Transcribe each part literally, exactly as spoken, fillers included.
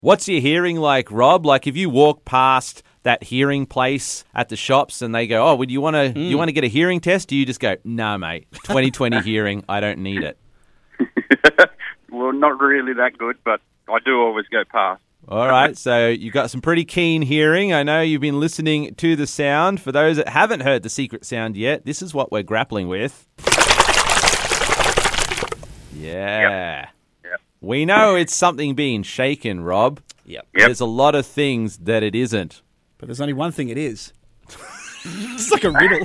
What's your hearing like, Rob? Like if you walk past that hearing place at the shops and they go, oh, would you want to mm. you want to get a hearing test? Do you just go, no, mate, twenty twenty hearing, I don't need it? Well, not really that good, but I do always go past. All right, so you've got some pretty keen hearing. I know you've been listening to the sound. For those that haven't heard the secret sound yet, this is what we're grappling with. Yeah. Yep. Yep. We know it's something being shaken, Rob. Yep. Yep. There's a lot of things that it isn't. But there's only one thing it is. It's like a riddle.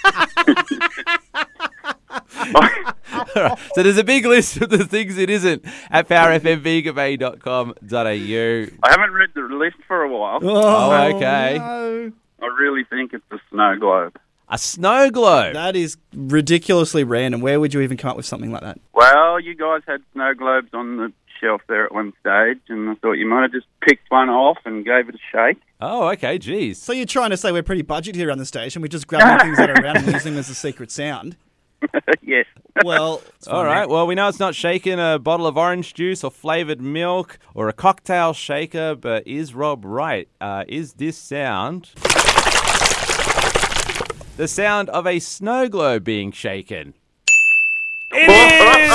Right. So there's a big list of the things it isn't at power f m viga bay dot com dot a u. I haven't read the list for a while. Oh, okay. No. I really think it's a snow globe. A snow globe. That is ridiculously random. Where would you even come up with something like that? Well, you guys had snow globes on the shelf there at one stage, and I thought you might have just picked one off and gave it a shake. Oh, okay, geez. So you're trying to say we're pretty budget here on the station. We're just grabbing things that are around and using them as a secret sound. Yes. Well, all right. Well, we know it's not shaking a bottle of orange juice or flavoured milk or a cocktail shaker, but is Rob right? Uh, is this sound the sound of a snow globe being shaken? It is!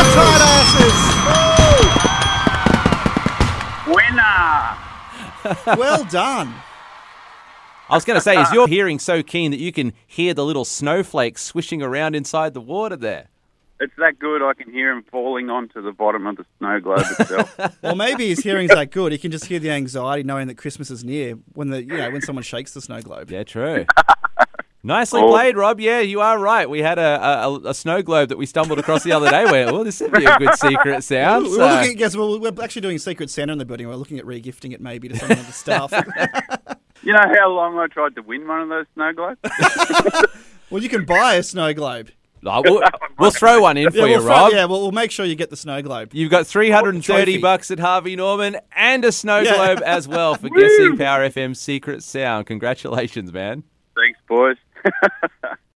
Winner! Well done. I was going to say, is your hearing so keen that you can hear the little snowflakes swishing around inside the water there? It's that good I can hear him falling onto the bottom of the snow globe itself. Well, maybe his hearing's that good. He can just hear the anxiety knowing that Christmas is near when the you know when someone shakes the snow globe. Yeah, true. Nicely Oh. played, Rob. Yeah, you are right. We had a, a, a snow globe that we stumbled across the other day where, well, this would be a good secret sound. We're, So. looking at, guess, well, we're actually doing Secret Santa in the building. We're looking at re-gifting it maybe to some of the staff. You know how long I tried to win one of those snow globes? Well, you can buy a snow globe. Oh, we'll, we'll throw one in for Yeah, you, we'll, Rob. yeah, well, we'll make sure you get the snow globe. You've got three hundred thirty Trophy. bucks at Harvey Norman and a snow Yeah. globe as well for guessing Power F M's secret sound. Congratulations, man. Thanks, boys.